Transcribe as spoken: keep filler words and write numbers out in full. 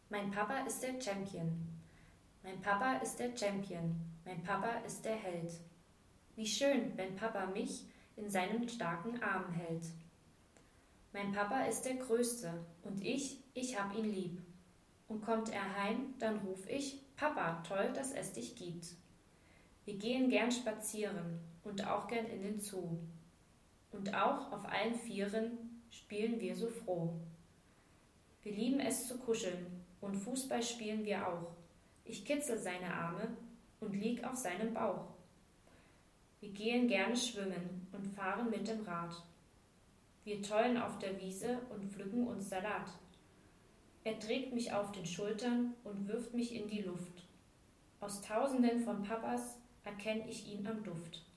Mein Papa ist der Champion. Mein Papa ist der Champion. Mein Papa ist der Held. Wie schön, wenn Papa mich in seinen starken Armen hält. Mein Papa ist der Größte und ich, ich hab ihn lieb. Und kommt er heim, dann ruf ich, Papa, toll, dass es dich gibt. Wir gehen gern spazieren und auch gern in den Zoo. Und auch auf allen Vieren spielen wir so froh. Wir lieben es zu kuscheln und Fußball spielen wir auch. Ich kitzel seine Arme und lieg auf seinem Bauch. Wir gehen gerne schwimmen und fahren mit dem Rad. Wir tollen auf der Wiese und pflücken uns Salat. Er trägt mich auf den Schultern und wirft mich in die Luft. Aus Tausenden von Papas erkenn ich ihn am Duft.